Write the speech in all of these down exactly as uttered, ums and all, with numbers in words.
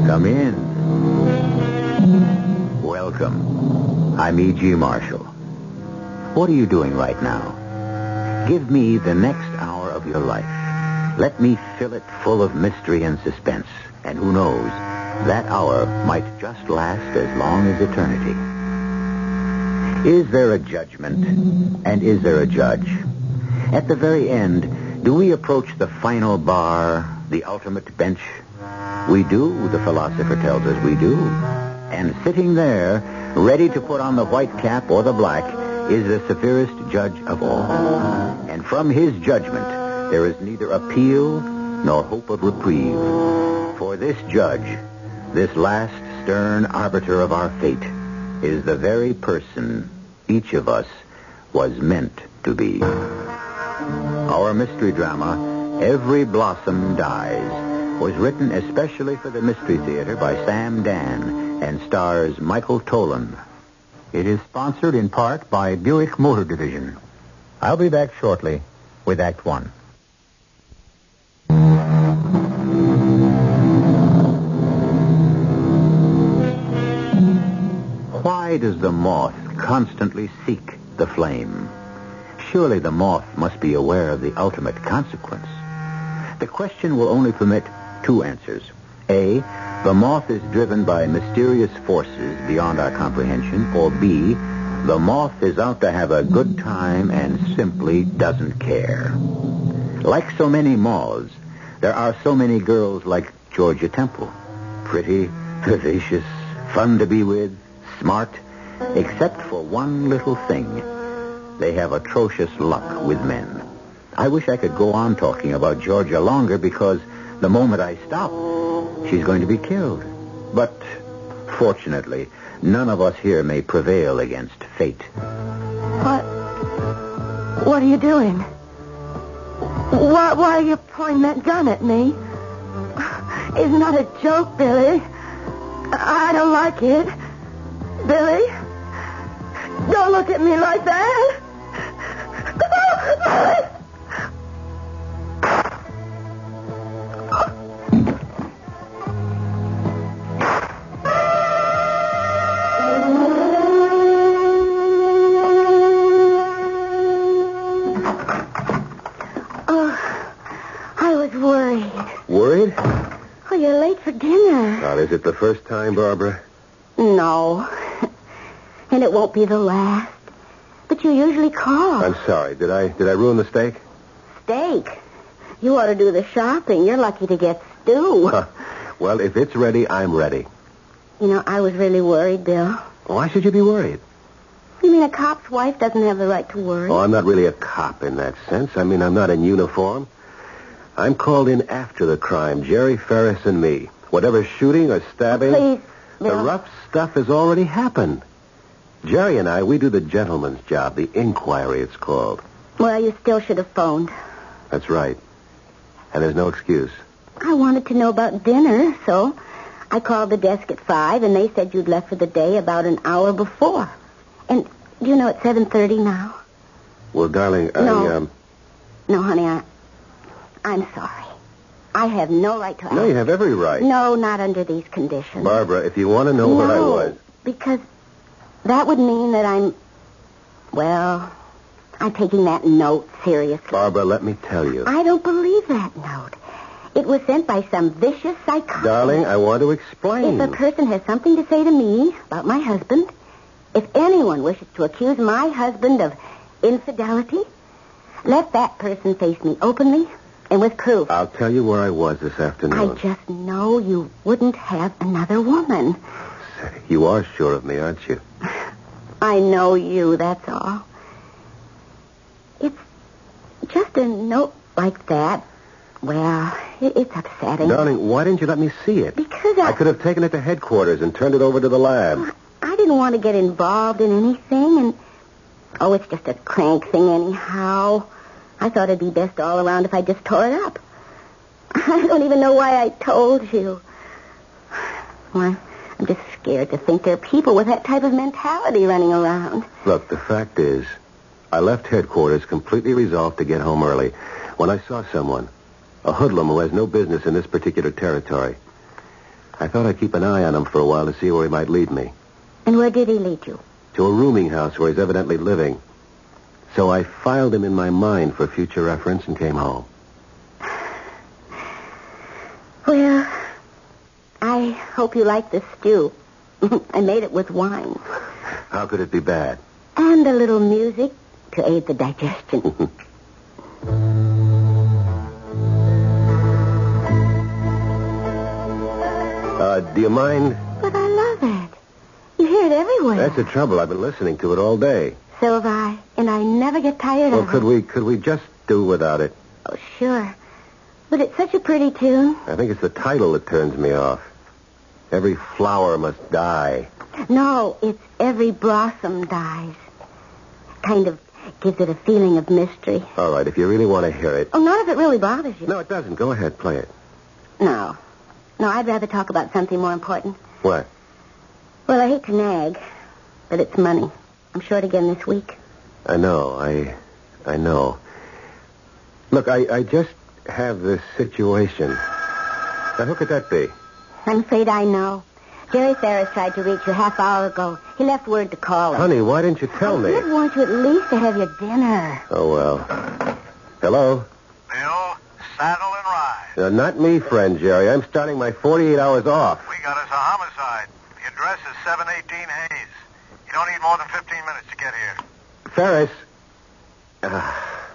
Come in. Welcome. I'm E G. Marshall. What are you doing right now? Give me the next hour of your life. Let me fill it full of mystery and suspense. And who knows, that hour might just last as long as eternity. Is there a judgment? And is there a judge? At the very end, do we approach the final bar, the ultimate bench? We do, the philosopher tells us we do. And sitting there, ready to put on the white cap or the black, is the severest judge of all. And from his judgment, there is neither appeal nor hope of reprieve. For this judge, this last stern arbiter of our fate, is the very person each of us was meant to be. Our mystery drama, Every Blossom Dies, was written especially for the Mystery Theater by Sam Dan and stars Michael Tolan. It is sponsored in part by Buick Motor Division. I'll be back shortly with Act One. Why does the moth constantly seek the flame? Surely the moth must be aware of the ultimate consequence. The question will only permit two answers. A, the moth is driven by mysterious forces beyond our comprehension. Or B, the moth is out to have a good time and simply doesn't care. Like so many moths, there are so many girls like Georgia Temple. Pretty, vivacious, fun to be with, smart, except for one little thing. They have atrocious luck with men. I wish I could go on talking about Georgia longer because the moment I stop, she's going to be killed. But fortunately, none of us here may prevail against fate. What? What are you doing? Why, why are you pointing that gun at me? Isn't that a joke, Billy? I don't like it. Billy? Don't look at me like that. Billy! Worried? Oh, you're late for dinner. Now, is it the first time, Barbara? No. And it won't be the last. But you usually call. I'm sorry. Did I did I ruin the steak? Steak? You ought to do the shopping. You're lucky to get stew. Huh. Well, if it's ready, I'm ready. You know, I was really worried, Bill. Why should you be worried? You mean a cop's wife doesn't have the right to worry? Oh, I'm not really a cop in that sense. I mean, I'm not in uniform. I'm called in after the crime, Jerry Ferris and me. Whatever shooting or stabbing, Please, the Bill. rough stuff has already happened. Jerry and I, we do the gentleman's job, the inquiry it's called. Well, you still should have phoned. That's right. And there's no excuse. I wanted to know about dinner, so I called the desk at five, and they said you'd left for the day about an hour before. And do you know it's seven thirty now? Well, darling, I... No. Um... No, honey, I... I'm sorry. I have no right to ask. No, you have every right. No, not under these conditions. Barbara, if you want to know no, where I was... because that would mean that I'm... Well, I'm taking that note seriously. Barbara, let me tell you. I don't believe that note. It was sent by some vicious psychopath. Darling, I want to explain. If a person has something to say to me about my husband, if anyone wishes to accuse my husband of infidelity, let that person face me openly and with proof. I'll tell you where I was this afternoon. I just know you wouldn't have another woman. Say, you are sure of me, aren't you? I know you, that's all. It's just a note like that. Well, it's upsetting. Darling, why didn't you let me see it? Because I... I could have taken it to headquarters and turned it over to the lab. I didn't want to get involved in anything, and... Oh, it's just a crank thing anyhow. I thought it'd be best all around if I just tore it up. I don't even know why I told you. Well, I'm just scared to think there are people with that type of mentality running around. Look, the fact is, I left headquarters completely resolved to get home early when I saw someone, a hoodlum who has no business in this particular territory. I thought I'd keep an eye on him for a while to see where he might lead me. And where did he lead you? To a rooming house where he's evidently living. So I filed him in my mind for future reference and came home. Well, I hope you like the stew. I made it with wine. How could it be bad? And a little music to aid the digestion. uh, do you mind? But I love it. You hear it everywhere. That's the trouble. I've been listening to it all day. So have I. And I never get tired well, of could it. Well, could we could we just do without it? Oh, sure. But it's such a pretty tune. I think it's the title that turns me off. Every flower must die. No, it's Every Blossom Dies. Kind of gives it a feeling of mystery. All right, if you really want to hear it. Oh, not if it really bothers you. No, it doesn't. Go ahead, play it. No. No, I'd rather talk about something more important. What? Well, I hate to nag, but it's money. I'm short again this week. I know. I I know. Look, I, I just have this situation. Now, who could that be? I'm afraid I know. Jerry Ferris tried to reach you half hour ago. He left word to call him. Honey, why didn't you tell I me? I did want you at least to have your dinner. Oh, well. Hello? Bill, saddle and ride. Uh, not me, friend Jerry. I'm starting my forty-eight hours off. We got us a homicide. The address is seven eighteen Hayes. You don't need more than fifteen minutes to get here. Ferris. Uh,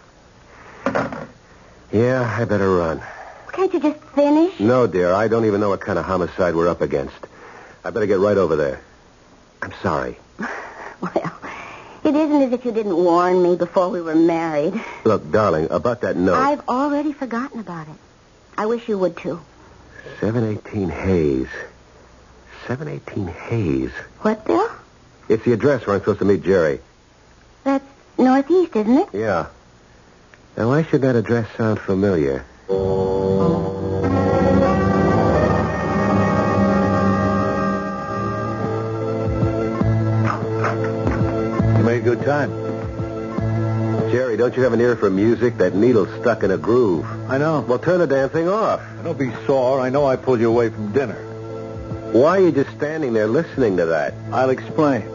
yeah, I better run. Can't you just finish? No, dear. I don't even know what kind of homicide we're up against. I better get right over there. I'm sorry. Well, it isn't as if you didn't warn me before we were married. Look, darling, about that note. I've already forgotten about it. I wish you would, too. seven eighteen Hayes. seven eighteen Hayes. What, Bill? It's the address where I'm supposed to meet Jerry. That's northeast, isn't it? Yeah. Now, why should that address sound familiar? You made good time. Jerry, don't you have an ear for music? That needle's stuck in a groove. I know. Well, turn the damn thing off. Don't be sore. I know I pulled you away from dinner. Why are you just standing there listening to that? I'll explain.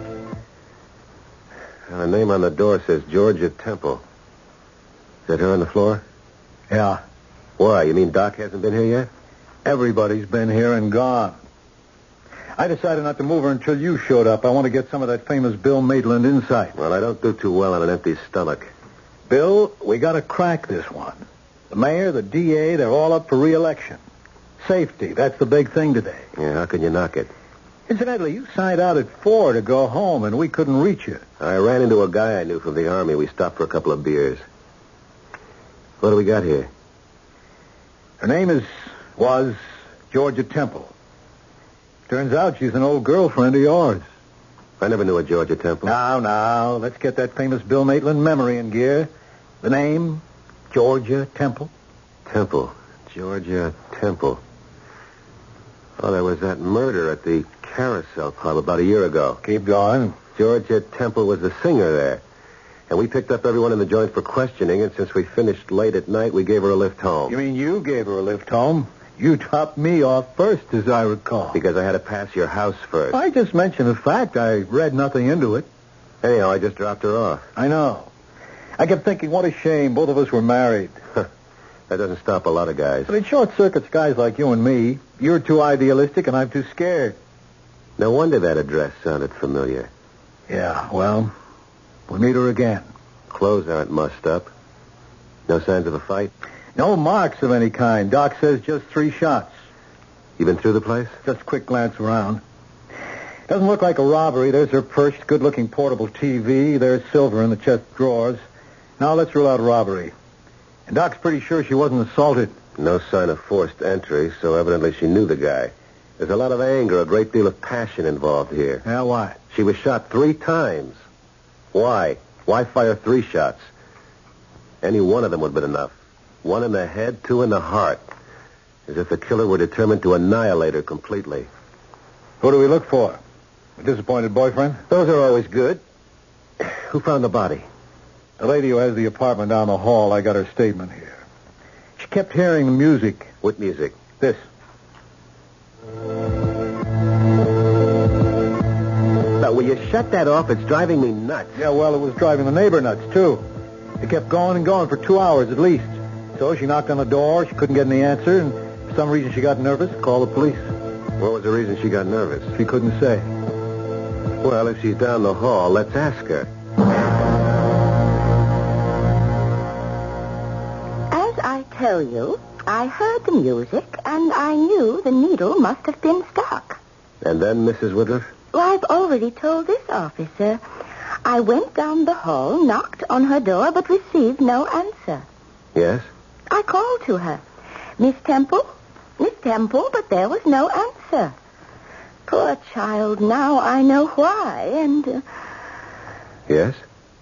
The name on the door says Georgia Temple. Is that her on the floor? Yeah. Why? You mean Doc hasn't been here yet? Everybody's been here and gone. I decided not to move her until you showed up. I want to get some of that famous Bill Maitland insight. Well, I don't do too well on an empty stomach. Bill, we got to crack this one. The mayor, the D A, they're all up for re-election. Safety, that's the big thing today. Yeah, how can you knock it? Incidentally, you signed out at four to go home, and we couldn't reach you. I ran into a guy I knew from the Army. We stopped for a couple of beers. What do we got here? Her name is, was, Georgia Temple. Turns out she's an old girlfriend of yours. I never knew a Georgia Temple. Now, now, let's get that famous Bill Maitland memory in gear. The name, Georgia Temple. Temple. Georgia Temple. Oh, there was that murder at the Carousel Pub about a year ago. Keep going. Georgia Temple was the singer there. And we picked up everyone in the joint for questioning, and since we finished late at night, we gave her a lift home. You mean you gave her a lift home? You dropped me off first, as I recall. Because I had to pass your house first. I just mentioned a fact. I read nothing into it. Anyhow, I just dropped her off. I know. I kept thinking, what a shame. Both of us were married. That doesn't stop a lot of guys. But it short-circuits guys like you and me. You're too idealistic, and I'm too scared. No wonder that address sounded familiar. Yeah, well, we'll meet her again. Clothes aren't mussed up. No signs of a fight? No marks of any kind. Doc says just three shots. You been through the place? Just a quick glance around. Doesn't look like a robbery. There's her perched, good-looking portable T V. There's silver in the chest drawers. Now let's rule out robbery. And Doc's pretty sure she wasn't assaulted. No sign of forced entry, so evidently she knew the guy. There's a lot of anger, a great deal of passion involved here. Yeah, why? She was shot three times. Why? Why fire three shots? Any one of them would have been enough. One in the head, two in the heart. As if the killer were determined to annihilate her completely. Who do we look for? A disappointed boyfriend? Those are always good. Who found the body? The lady who has the apartment down the hall. I got her statement here. She kept hearing the music. What music? This. shut that off? It's driving me nuts. Yeah, well, it was driving the neighbor nuts, too. It kept going and going for two hours at least. So she knocked on the door. She couldn't get any answer, and for some reason she got nervous, called the police. What was the reason she got nervous? She couldn't say. Well, if she's down the hall, let's ask her. As I tell you, I heard the music, and I knew the needle must have been stuck. And then, Missus Woodruff? Well, I've already told this officer. I went down the hall, knocked on her door, but received no answer. Yes? I called to her. Miss Temple? Miss Temple, but there was no answer. Poor child, now I know why, and... Uh... Yes?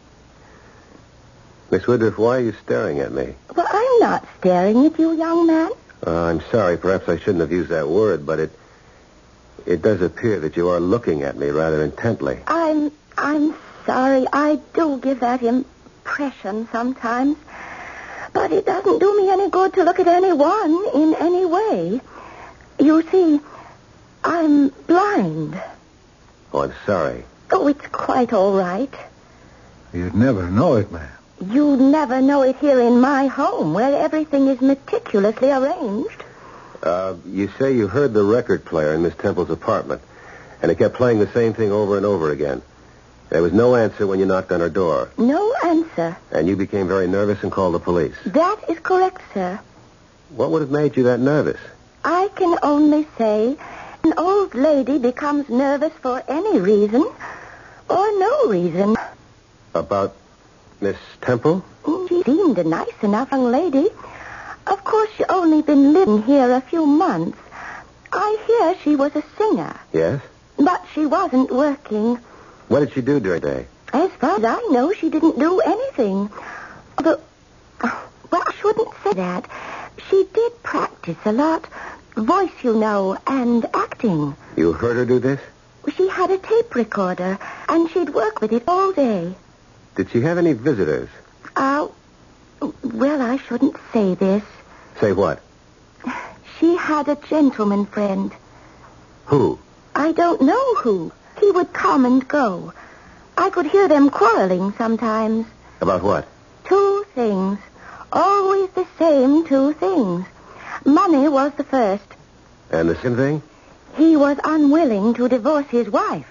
Miss Woodruff, why are you staring at me? Well, I'm not staring at you, young man. Uh, I'm sorry, perhaps I shouldn't have used that word, but it... It does appear that you are looking at me rather intently. I'm... I'm sorry. I do give that impression sometimes. But it doesn't do me any good to look at anyone in any way. You see, I'm blind. Oh, I'm sorry. Oh, it's quite all right. You'd never know it, ma'am. You'd never know it here in my home, where everything is meticulously arranged. Uh, you say you heard the record player in Miss Temple's apartment, and it kept playing the same thing over and over again. There was no answer when you knocked on her door. No answer. And you became very nervous and called the police. That is correct, sir. What would have made you that nervous? I can only say an old lady becomes nervous for any reason or no reason. About Miss Temple? She seemed a nice enough young lady. Of course, she's only been living here a few months. I hear she was a singer. Yes? But she wasn't working. What did she do during the day? As far as I know, she didn't do anything. But, well, I shouldn't say that. She did practice a lot. Voice, you know, and acting. You heard her do this? She had a tape recorder, and she'd work with it all day. Did she have any visitors? Uh, well, I shouldn't say this. Say what? She had a gentleman friend. Who? I don't know who. He would come and go. I could hear them quarreling sometimes. About what? Two things. Always the same two things. Money was the first. And the second thing? He was unwilling to divorce his wife.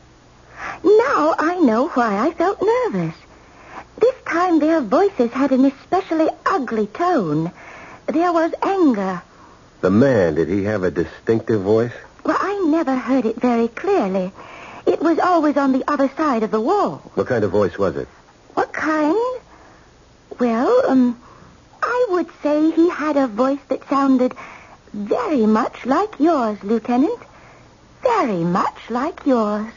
Now I know why I felt nervous. This time their voices had an especially ugly tone. There was anger. The man, did he have a distinctive voice? Well, I never heard it very clearly. It was always on the other side of the wall. What kind of voice was it? What kind? Well, um, I would say he had a voice that sounded very much like yours, Lieutenant. Very much like yours.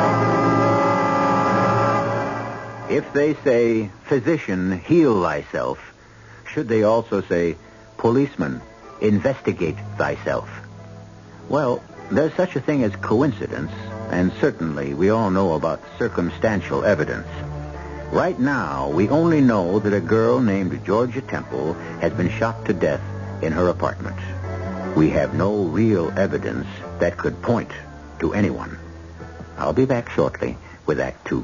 If they say, physician, heal thyself, should they also say, policeman, investigate thyself? Well, there's such a thing as coincidence, and certainly we all know about circumstantial evidence. Right now, we only know that a girl named Georgia Temple has been shot to death in her apartment. We have no real evidence that could point to anyone. I'll be back shortly with Act Two.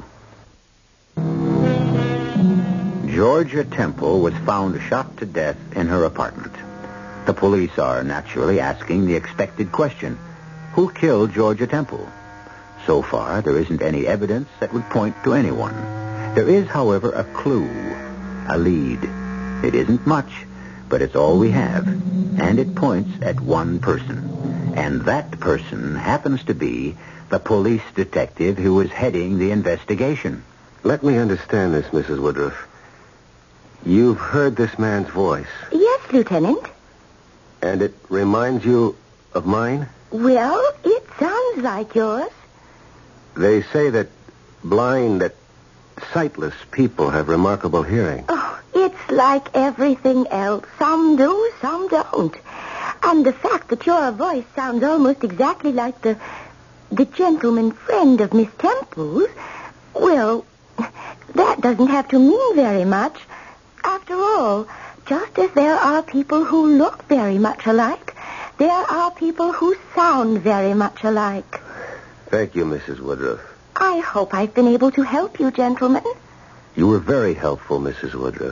Georgia Temple was found shot to death in her apartment. The police are naturally asking the expected question, who killed Georgia Temple? So far, there isn't any evidence that would point to anyone. There is, however, a clue, a lead. It isn't much, but it's all we have, and it points at one person. And that person happens to be the police detective who is heading the investigation. Let me understand this, Missus Woodruff. You've heard this man's voice. Yes, Lieutenant. And it reminds you of mine? Well, it sounds like yours. They say that blind, that sightless people have remarkable hearing. Oh, it's like everything else. Some do, some don't. And the fact that your voice sounds almost exactly like the the gentleman friend of Miss Temple's, well, that doesn't have to mean very much. After all, just as there are people who look very much alike, there are people who sound very much alike. Thank you, Missus Woodruff. I I hope I've been able to help you, gentlemen. You were very helpful, Missus Woodruff.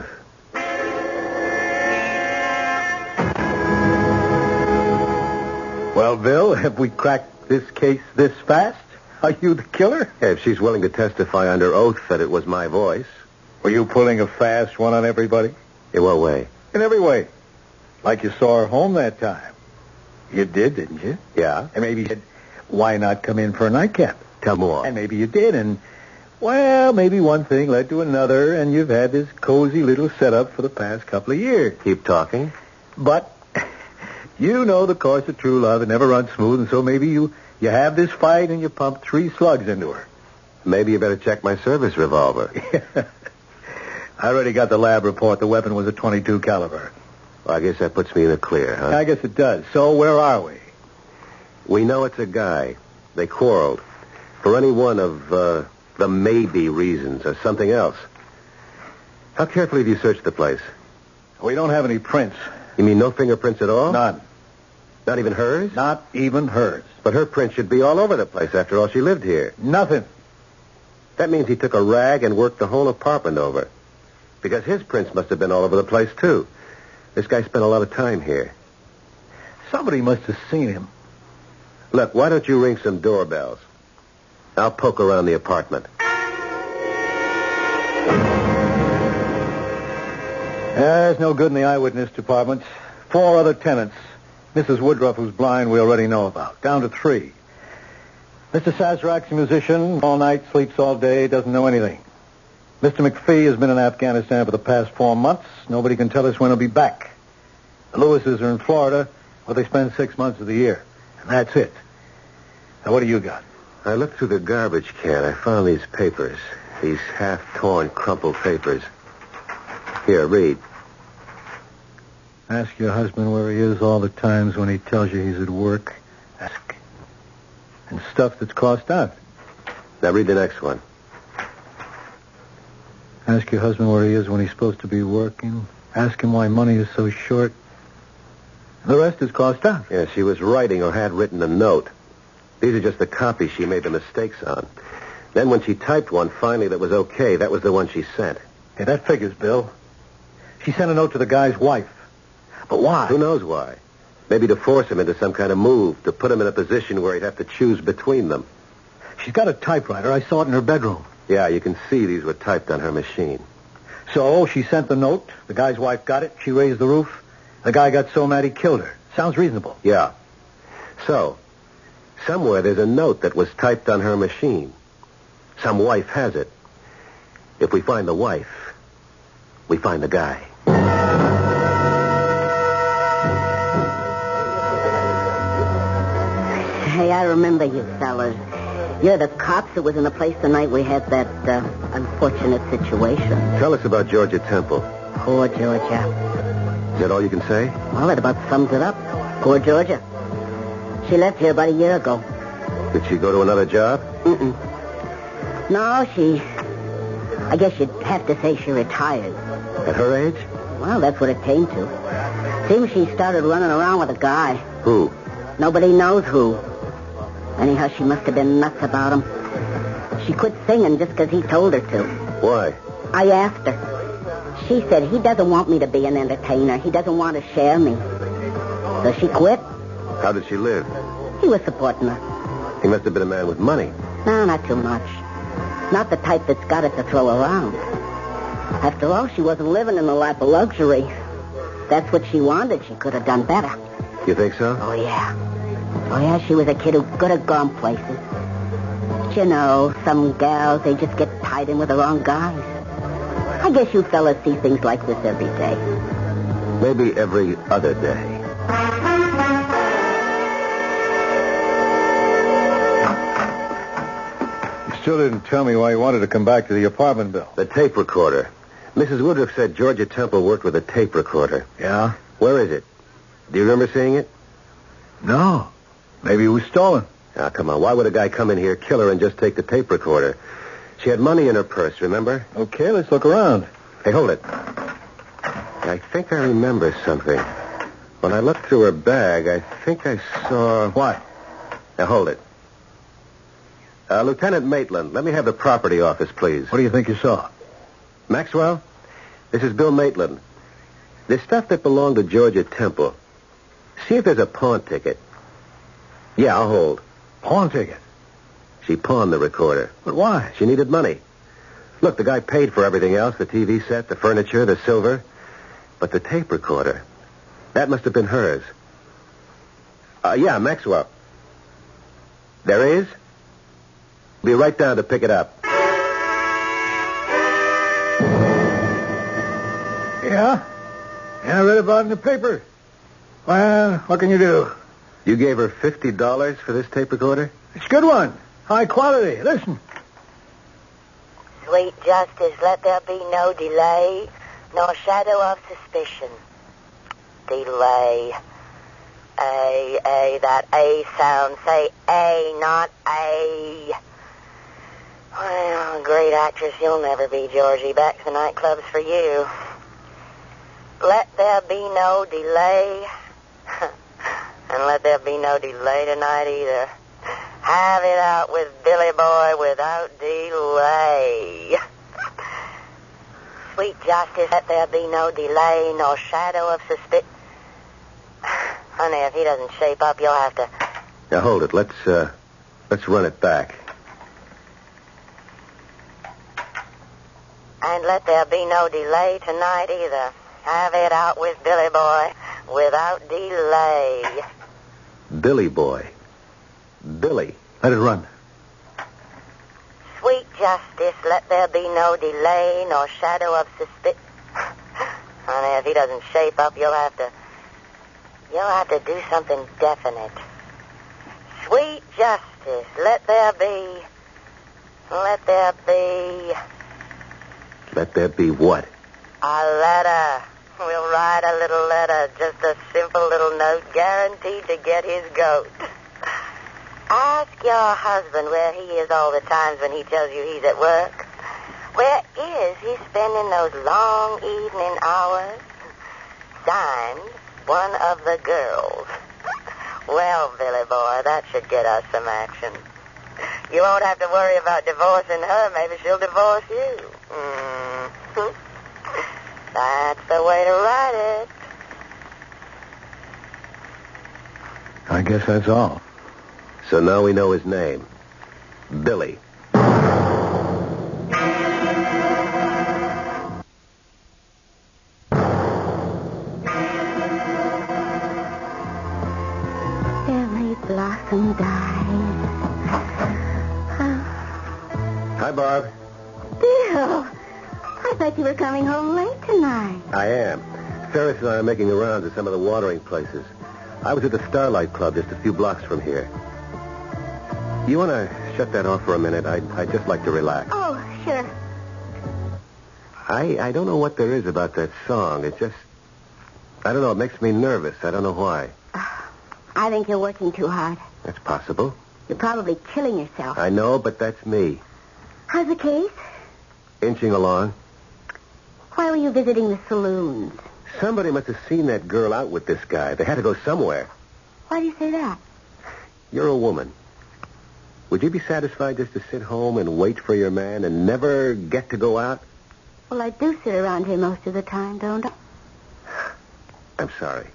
Well, Bill, have we cracked this case this fast? Are you the killer? Yeah, if she's willing to testify under oath that it was my voice. Were you pulling a fast one on everybody? In what way? In every way. Like you saw her home that time. You did, didn't you? Yeah. And maybe you said, why not come in for a nightcap? Tell more. And maybe you did, and, well, maybe one thing led to another, and you've had this cozy little setup for the past couple of years. Keep talking. But you know the course of true love. It never runs smooth, and so maybe you, you have this fight and you pump three slugs into her. Maybe you better check my service revolver. I already got the lab report. The weapon was a twenty-two caliber. Well, I guess that puts me in the clear, huh? I guess it does. So where are we? We know it's a guy. They quarreled. For any one of uh, the maybe reasons or something else. How carefully have you searched the place? We don't have any prints. You mean no fingerprints at all? None. Not even hers? Not even hers. But her print should be all over the place. After all, she lived here. Nothing. That means he took a rag and worked the whole apartment over. Because his prints must have been all over the place, too. This guy spent a lot of time here. Somebody must have seen him. Look, why don't you ring some doorbells? I'll poke around the apartment. There's no good in the eyewitness department. Four other tenants. Missus Woodruff, who's blind, we already know about. Down to three. Mister Sazerac's a musician. All night, sleeps all day, doesn't know anything. Mister McPhee has been in Afghanistan for the past four months. Nobody can tell us when he'll be back. The Lewises are in Florida, where they spend six months of the year. And that's it. Now, what do you got? I looked through the garbage can. I found these papers. These half-torn, crumpled papers. Here, read. Ask your husband where he is all the times when he tells you he's at work. Ask. And stuff that's crossed out. Now read the next one. Ask your husband where he is when he's supposed to be working. Ask him why money is so short. The rest is crossed out. Yeah, she was writing or had written a note. These are just the copies she made the mistakes on. Then when she typed one finally that was okay, that was the one she sent. Yeah, that figures, Bill. She sent a note to the guy's wife. But why? Who knows why? Maybe to force him into some kind of move, to put him in a position where he'd have to choose between them. She's got a typewriter. I saw it in her bedroom. Yeah, you can see these were typed on her machine. So she sent the note. The guy's wife got it. She raised the roof. The guy got so mad he killed her. Sounds reasonable. Yeah. So, somewhere there's a note that was typed on her machine. Some wife has it. If we find the wife, we find the guy. Hey, I remember you fellas. You're the cops who was in the place the night we had that uh, unfortunate situation. Tell us about Georgia Temple. Poor Georgia. Is that all you can say? Well, it about sums it up. Poor Georgia. She left here about a year ago. Did she go to another job? Mm-mm. No, she... I guess you'd have to say she retired. At her age? Well, that's what it came to. Seems she started running around with a guy. Who? Nobody knows who. Anyhow, she must have been nuts about him. She quit singing just because he told her to. Why? I asked her. She said he doesn't want me to be an entertainer. He doesn't want to share me. So she quit. How did she live? He was supporting her. He must have been a man with money. No, not too much. Not the type that's got it to throw around. After all, she wasn't living in the lap of luxury. That's what she wanted. She could have done better. You think so? Oh, yeah. Oh, yeah, she was a kid who could have gone places. But you know, some gals, they just get tied in with the wrong guys. I guess you fellas see things like this every day. Maybe every other day. You still didn't tell me why you wanted to come back to the apartment, Bill. The tape recorder. Missus Woodruff said Georgia Temple worked with a tape recorder. Yeah? Where is it? Do you remember seeing it? No. Maybe it was stolen. Ah, come on. Why would a guy come in here, kill her, and just take the tape recorder? She had money in her purse, remember? Okay, let's look around. Hey, hold it. I think I remember something. When I looked through her bag, I think I saw... What? Now, hold it. Uh, Lieutenant Maitland, let me have the property office, please. What do you think you saw? Maxwell, this is Bill Maitland. There's stuff that belonged to Georgia Temple. See if there's a pawn ticket. Yeah, I'll hold. Pawn ticket? She pawned the recorder. But why? She needed money. Look, the guy paid for everything else, the T V set, the furniture, the silver. But the tape recorder, that must have been hers. Uh, yeah, Maxwell. There is? Be right down to pick it up. Yeah? Yeah, I read about it in the paper. Well, what can you do? You gave her fifty dollars for this tape recorder? It's a good one. High quality. Listen. Sweet justice, let there be no delay, nor shadow of suspicion. Delay. A, A, that A sound. Say A, not A. Well, great actress, you'll never be, Georgie. Back to the nightclubs for you. Let there be no delay. And let there be no delay tonight either. Have it out with Billy Boy without delay. Sweet justice, let there be no delay, nor shadow of suspicion. Honey, if he doesn't shape up, you'll have to... Now, hold it. Let's, uh, let's run it back. And let there be no delay tonight either. Have it out with Billy Boy without delay. Billy Boy. Billy. Let it run. Sweet justice, let there be no delay, nor shadow of suspicion. Honey, if he doesn't shape up, you'll have to... You'll have to do something definite. Sweet justice, let there be... Let there be... Let there be what? A letter. We'll write a little letter, just a simple little note guaranteed to get his goat. Ask your husband where he is all the times when he tells you he's at work. Where is he spending those long evening hours? Signed, one of the girls. Well, Billy Boy, that should get us some action. You won't have to worry about divorcing her. Maybe she'll divorce you. Mm-hmm. That's the way to write it. I guess that's all. So now we know his name. Billy. Every blossom dies. Hi, Barb. Bill, I thought you were coming home late tonight. I am. Ferris and I are making the rounds at some of the watering places. I was at the Starlight Club just a few blocks from here. You want to shut that off for a minute? I'd, I'd just like to relax. Oh, sure. I, I don't know what there is about that song. It just... I don't know. It makes me nervous. I don't know why. I think you're working too hard. That's possible. You're probably killing yourself. I know, but that's me. How's the case? Inching along. Why were you visiting the saloons? Somebody must have seen that girl out with this guy. They had to go somewhere. Why do you say that? You're a woman. Would you be satisfied just to sit home and wait for your man and never get to go out? Well, I do sit around here most of the time, don't I? I'm sorry.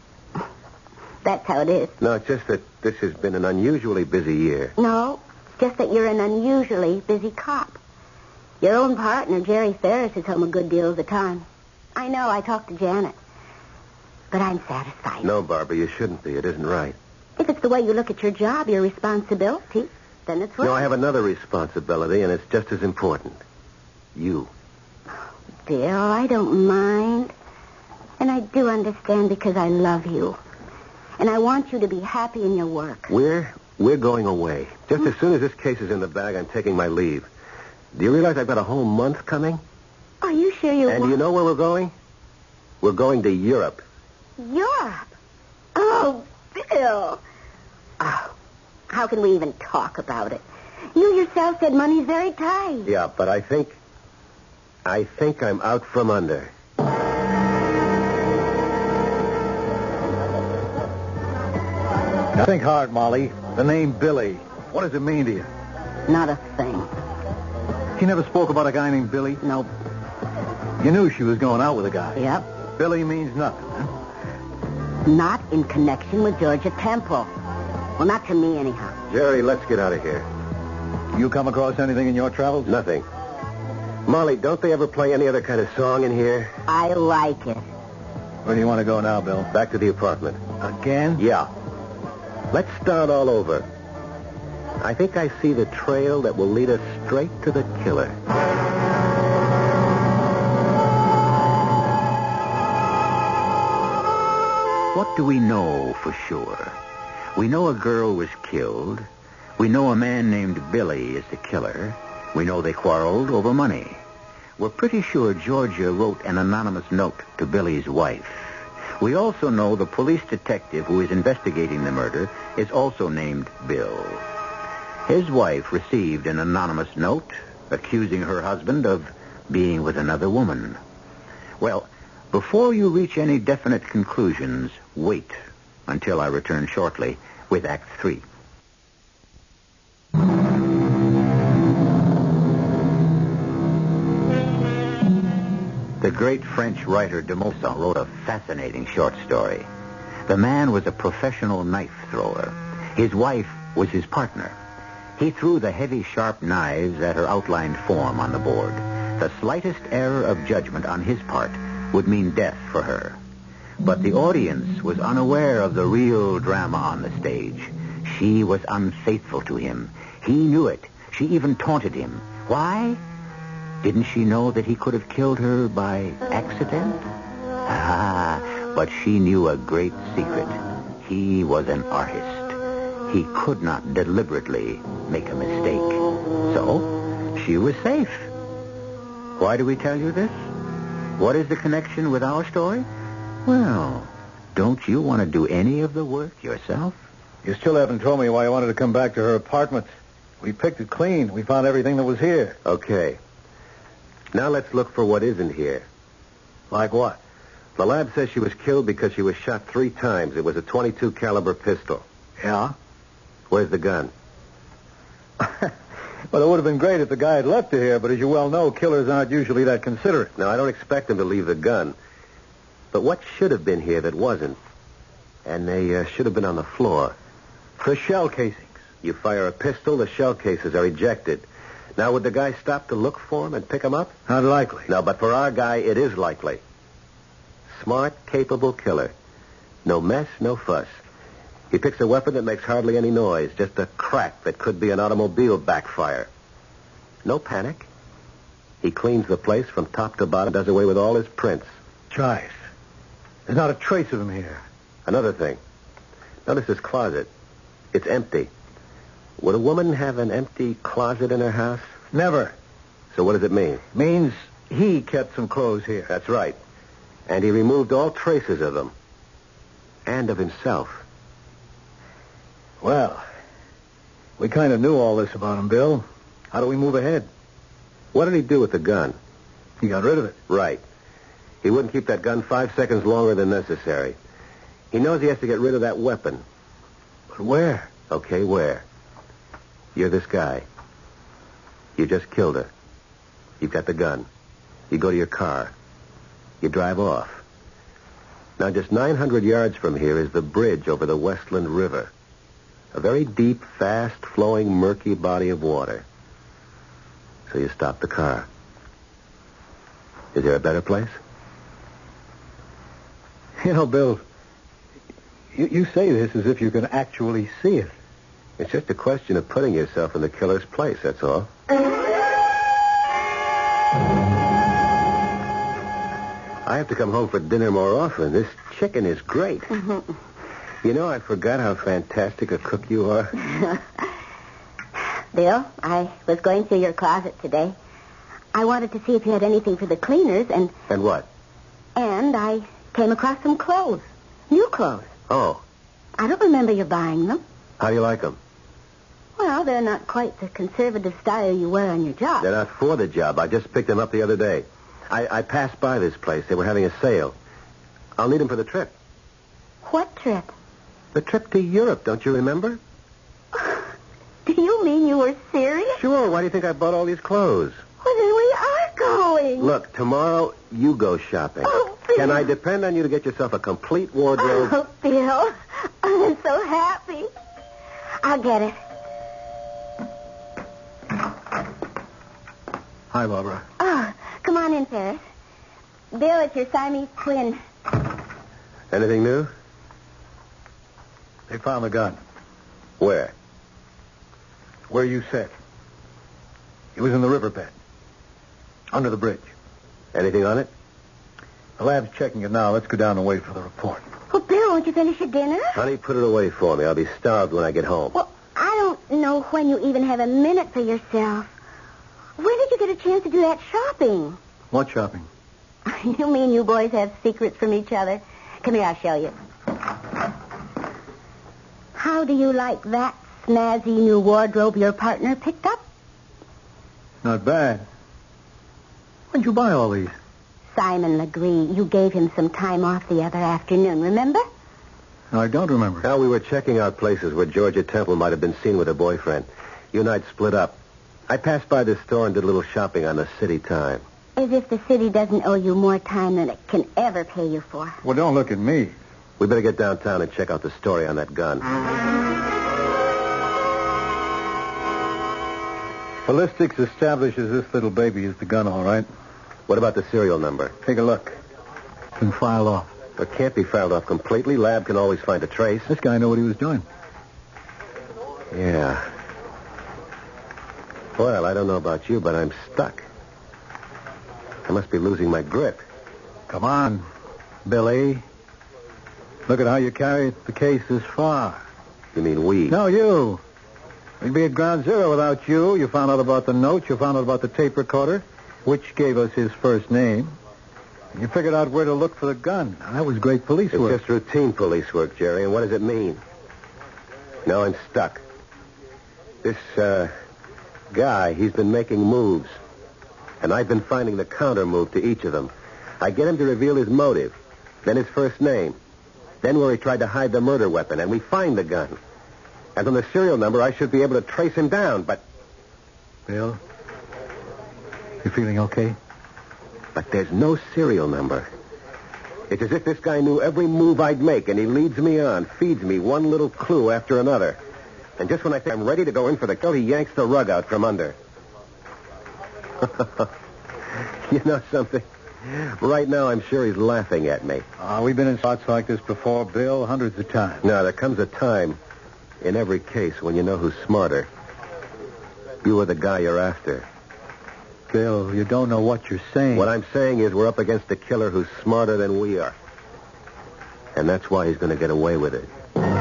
That's how it is. No, it's just that this has been an unusually busy year. No, it's just that you're an unusually busy cop. Your own partner, Jerry Ferris, is home a good deal of the time. I know, I talked to Janet. But I'm satisfied. No, Barbara, you shouldn't be. It isn't right. If it's the way you look at your job, your responsibility, then it's right. No, I have another responsibility, and it's just as important. You. Bill, I don't mind. And I do understand because I love you. And I want you to be happy in your work. We're, we're going away. Just as soon as this case is in the bag, I'm taking my leave. Do you realize I've got a whole month coming? Are you sure you And want... do you know where we're going? We're going to Europe. Europe? Oh, Bill. Oh, how can we even talk about it? You yourself said money's very tight. Yeah, but I think... I think I'm out from under. Now think hard, Molly. The name Billy. What does it mean to you? Not a thing. She never spoke about a guy named Billy? Nope. You knew she was going out with a guy? Yep. Billy means nothing, huh? Not in connection with Georgia Temple. Well, not to me, anyhow. Jerry, let's get out of here. You come across anything in your travels? Nothing. Molly, don't they ever play any other kind of song in here? I like it. Where do you want to go now, Bill? Back to the apartment. Again? Yeah. Let's start all over. I think I see the trail that will lead us straight to the killer. What do we know for sure? We know a girl was killed. We know a man named Billy is the killer. We know they quarreled over money. We're pretty sure Georgia wrote an anonymous note to Billy's wife. We also know the police detective who is investigating the murder is also named Bill. His wife received an anonymous note accusing her husband of being with another woman. Well, before you reach any definite conclusions, wait until I return shortly with Act Three. The great French writer de Maupassant wrote a fascinating short story. The man was a professional knife thrower. His wife was his partner. He threw the heavy, sharp knives at her outlined form on the board. The slightest error of judgment on his part would mean death for her. But the audience was unaware of the real drama on the stage. She was unfaithful to him. He knew it. She even taunted him. Why? Didn't she know that he could have killed her by accident? Ah, but she knew a great secret. He was an artist. He could not deliberately make a mistake. So, she was safe. Why do we tell you this? What is the connection with our story? Well, don't you want to do any of the work yourself? You still haven't told me why you wanted to come back to her apartment. We picked it clean. We found everything that was here. Okay. Now let's look for what isn't here. Like what? The lab says she was killed because she was shot three times. It was a twenty-two caliber pistol. Yeah? Where's the gun? Well, it would have been great if the guy had left it here, but as you well know, killers aren't usually that considerate. Now, I don't expect him to leave the gun. But what should have been here that wasn't? And they uh, should have been on the floor. The shell casings. You fire a pistol, the shell cases are ejected. Now, would the guy stop to look for him and pick him up? Not likely. No, but for our guy, it is likely. Smart, capable killer. No mess, no fuss. He picks a weapon that makes hardly any noise, just a crack that could be an automobile backfire. No panic. He cleans the place from top to bottom, does away with all his prints. Chives. There's not a trace of him here. Another thing. Notice this closet. It's empty. Would a woman have an empty closet in her house? Never. So what does it mean? Means he kept some clothes here. That's right. And he removed all traces of them. And of himself. Well, we kind of knew all this about him, Bill. How do we move ahead? What did he do with the gun? He got rid of it. Right. He wouldn't keep that gun five seconds longer than necessary. He knows he has to get rid of that weapon. But where? Okay, where? You're this guy. You just killed her. You've got the gun. You go to your car. You drive off. Now, just nine hundred yards from here is the bridge over the Westland River. A very deep, fast-flowing, murky body of water. So you stop the car. Is there a better place? You know, Bill, you, you say this as if you can actually see it. It's just a question of putting yourself in the killer's place, that's all. I have to come home for dinner more often. This chicken is great. Mm-hmm. You know, I forgot how fantastic a cook you are. Bill, I was going through your closet today. I wanted to see if you had anything for the cleaners, and... And what? And I came across some clothes. New clothes. Oh. I don't remember you buying them. How do you like them? Well, they're not quite the conservative style you wear on your job. They're not for the job. I just picked them up the other day. I, I passed by this place. They were having a sale. I'll need them for the trip. What trip? The trip to Europe, don't you remember? Do you mean you were serious? Sure. Why do you think I bought all these clothes? Well, then we are going. Look, tomorrow you go shopping. Oh, Bill. Can I depend on you to get yourself a complete wardrobe? Oh, Bill. I'm so happy. I'll get it. Hi, Barbara. Oh, come on in, Ferris. Bill, it's your Siamese twin. Anything new? They found the gun. Where? Where you said. It was in the riverbed. Under the bridge. Anything on it? The lab's checking it now. Let's go down and wait for the report. Well, Bill, won't you finish your dinner? Honey, put it away for me. I'll be starved when I get home. Well, I don't know when you even have a minute for yourself. Where did you get a chance to do that shopping? What shopping? You mean you boys have secrets from each other? Come here, I'll show you. How do you like that snazzy new wardrobe your partner picked up? Not bad. When'd you buy all these? Simon Legree, you gave him some time off the other afternoon, remember? No, I don't remember. Now, we were checking out places where Georgia Temple might have been seen with her boyfriend. You and I'd split up. I passed by this store and did a little shopping on the city time. As if the city doesn't owe you more time than it can ever pay you for. Well, don't look at me. We better get downtown and check out the story on that gun. Ballistics establishes this little baby is the gun, all right. What about the serial number? Take a look. It's been filed off. It can't be filed off completely. Lab can always find a trace. This guy knew what he was doing. Yeah. Well, I don't know about you, but I'm stuck. I must be losing my grip. Come on, Billy. Look at how you carried the case this far. You mean we? No, you. We'd be at ground zero without you. You found out about the note. You found out about the tape recorder, which gave us his first name. You figured out where to look for the gun. Now, that was great police It's work. just routine police work, Jerry. And what does it mean? Now I'm stuck. This, uh, guy, he's been making moves. And I've been finding the counter move to each of them. I get him to reveal his motive, then his first name, then where he tried to hide the murder weapon, and we find the gun. And from the serial number, I should be able to trace him down, but... Bill, you feeling okay? But there's no serial number. It's as if this guy knew every move I'd make, and he leads me on, feeds me one little clue after another. And just when I think I'm ready to go in for the kill, he yanks the rug out from under. You know something? Right now, I'm sure he's laughing at me. Uh, we've been in spots like this before, Bill, hundreds of times. Now, there comes a time in every case when you know who's smarter. You are the guy you're after. Bill, you don't know what you're saying. What I'm saying is we're up against a killer who's smarter than we are. And that's why he's going to get away with it.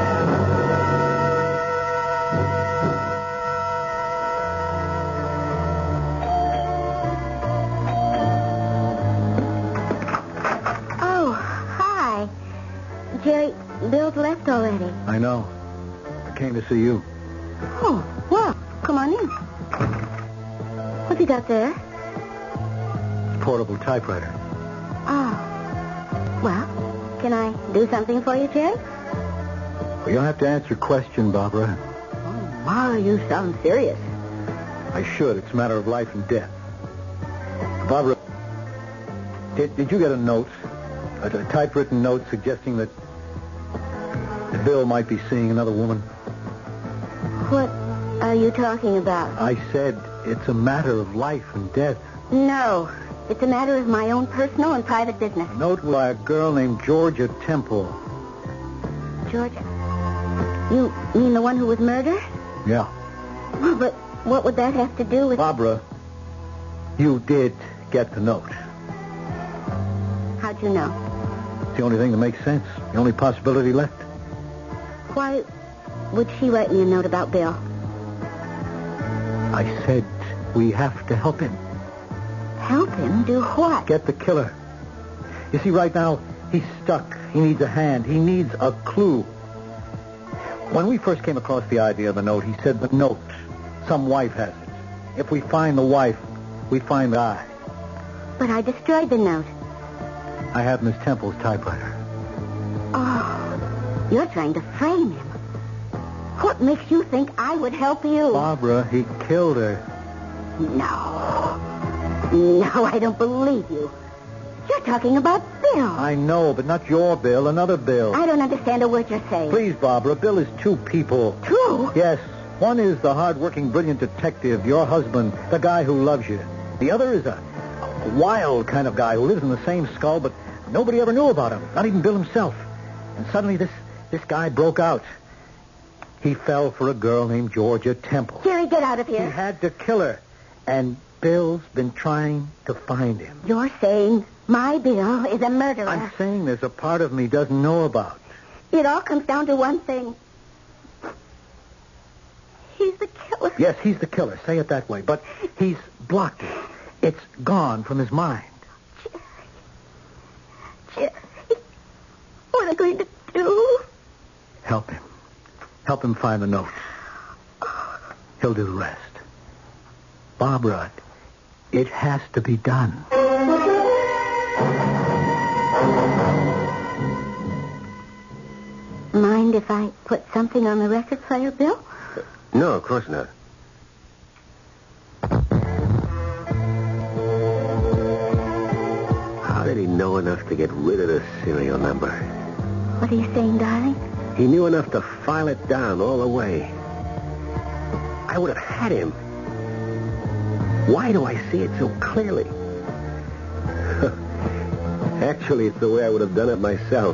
Oh, hi. Jerry, Bill's left already. I know. I came to see you. Oh, well, come on in. What's he got there? Portable typewriter. Oh. Well, can I do something for you, Jerry? Well, you don't have to answer a question, Barbara. Oh, my, you sound serious. I should. It's a matter of life and death. Barbara, did, did you get a note, a, a typewritten note suggesting that, that Bill might be seeing another woman? What are you talking about? I said it's a matter of life and death. No. It's a matter of my own personal and private business. A note by a girl named Georgia Temple. Georgia? You mean the one who was murdered? Yeah. Well, but what would that have to do with... Barbara, you did get the note. How'd you know? It's the only thing that makes sense. The only possibility left. Why would she write me a note about Bill? I said we have to help him. Help him do what? Get the killer. You see, right now, he's stuck. He needs a hand. He needs a clue. When we first came across the idea of the note, he said the note, some wife has it. If we find the wife, we find the guy. But I destroyed the note. I have Miss Temple's typewriter. Oh, you're trying to frame him. What makes you think I would help you? Barbara, he killed her. No. No, I don't believe you. You're talking about Bill. I know, but not your Bill, another Bill. I don't understand a word you're saying. Please, Barbara, Bill is two people. Two? Yes. One is the hard-working, brilliant detective, your husband, the guy who loves you. The other is a, a wild kind of guy who lives in the same skull, but nobody ever knew about him, not even Bill himself. And suddenly this, this guy broke out. He fell for a girl named Georgia Temple. Jerry, get out of He here. had to kill her, and Bill's been trying to find him. You're saying my Bill is a murderer. I'm saying there's a part of me doesn't know about. It all comes down to one thing. He's the killer. Yes, he's the killer. Say it that way. But he's blocked it. It's gone from his mind. Jerry, what are you going to do? Help him. Help him find the note. He'll do the rest. Barbara, it has to be done. Mind if I put something on the record player, Bill? No, of course not. How did he know enough to get rid of the serial number? What are you saying, darling? He knew enough to file it down all the way. I would have had him. Why do I see it so clearly? Actually, it's the way I would have done it myself.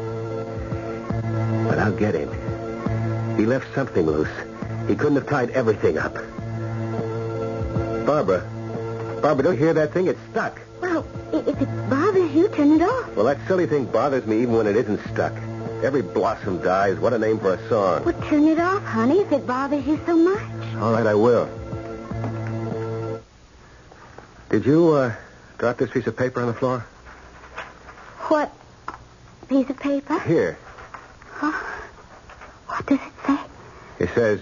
But I'll get him. He left something loose. He couldn't have tied everything up. Barbara. Barbara, don't you hear that thing? It's stuck. Well, if it bothers you, turn it off. Well, that silly thing bothers me even when it isn't stuck. Every blossom dies. What a name for a song. Well, turn it off, honey, if it bothers you so much. All right, I will. Did you uh, drop this piece of paper on the floor? What piece of paper? Here. Huh? What does it say? It says,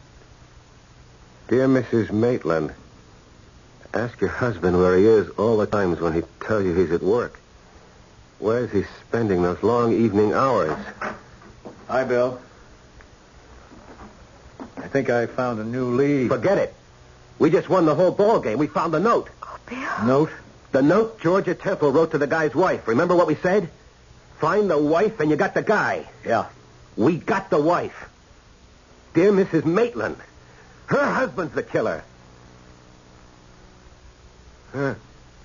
Dear Missus Maitland, ask your husband where he is all the times when he tells you he's at work. Where's he spending those long evening hours? Hi, Bill. I think I found a new lead. Forget it. We just won the whole ball game. We found the note. Oh, Bill. Note? The note Georgia Temple wrote to the guy's wife. Remember what we said? Find the wife and you got the guy. Yeah. We got the wife. Dear Missus Maitland. Her husband's the killer. Her...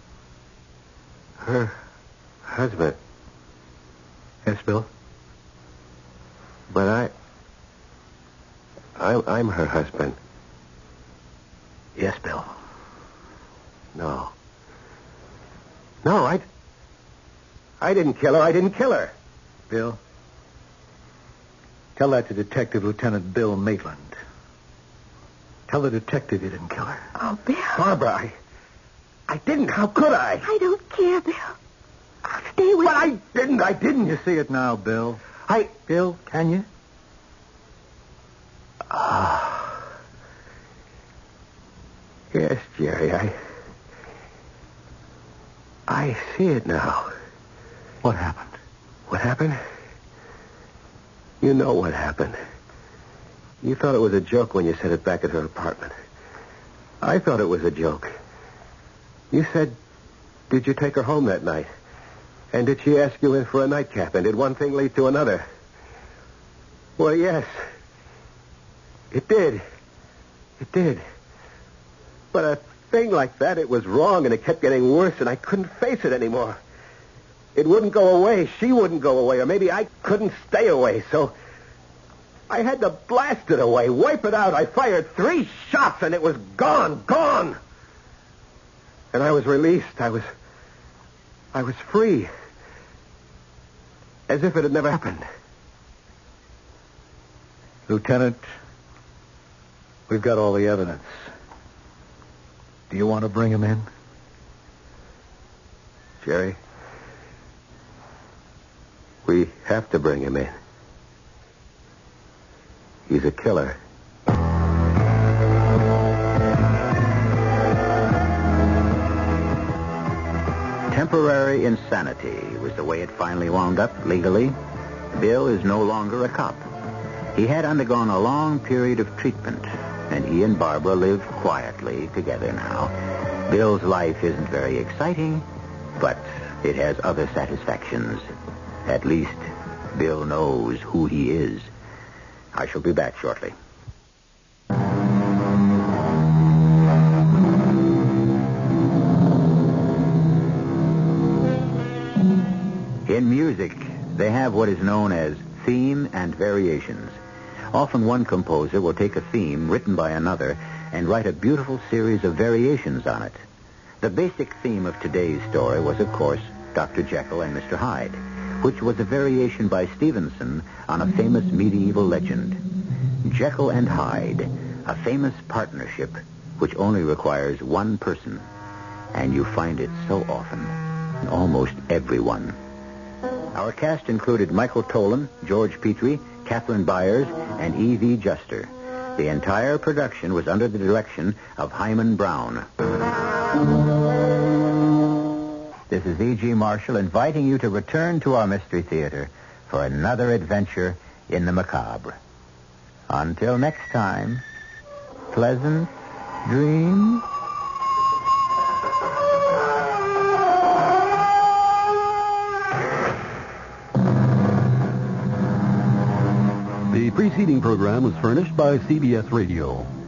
Her husband. Yes, Bill? But I... I'm, I'm her husband. Yes, Bill. No. No, I... I didn't kill her. I didn't kill her. Bill? Tell that to Detective Lieutenant Bill Maitland. Tell the detective you didn't kill her. Oh, Bill. Barbara, I... I didn't. How could I? I don't care, Bill. I'll stay with But I didn't. I didn't. You see it now, Bill. I... Bill, can you? Ah. Yes, Jerry, I... I see it now. What happened? What happened? You know what happened. You thought it was a joke when you said it back at her apartment. I thought it was a joke. You said, did you take her home that night? And did she ask you in for a nightcap? And did one thing lead to another? Well, yes. It did. It did. But a thing like that, it was wrong, and it kept getting worse, and I couldn't face it anymore. It wouldn't go away. She wouldn't go away, or maybe I couldn't stay away, so I had to blast it away, wipe it out. I fired three shots, and it was gone, gone. And I was released. I was... I was free. As if it had never happened. Lieutenant, we've got all the evidence. Do you want to bring him in? Jerry, we have to bring him in. He's a killer. Temporary insanity was the way it finally wound up legally. Bill is no longer a cop. He had undergone a long period of treatment, and he and Barbara live quietly together now. Bill's life isn't very exciting, but it has other satisfactions. At least, Bill knows who he is. I shall be back shortly. In music, they have what is known as theme and variations. Often one composer will take a theme written by another and write a beautiful series of variations on it. The basic theme of today's story was, of course, Doctor Jekyll and Mister Hyde, which was a variation by Stevenson on a famous medieval legend. Jekyll and Hyde, a famous partnership which only requires one person. And you find it so often in almost everyone. Our cast included Michael Tolan, George Petrie, Catherine Byers, and E V. Juster. The entire production was under the direction of Hyman Brown. This is E G. Marshall inviting you to return to our Mystery Theater for another adventure in the macabre. Until next time, pleasant dreams. The preceding program was furnished by C B S Radio.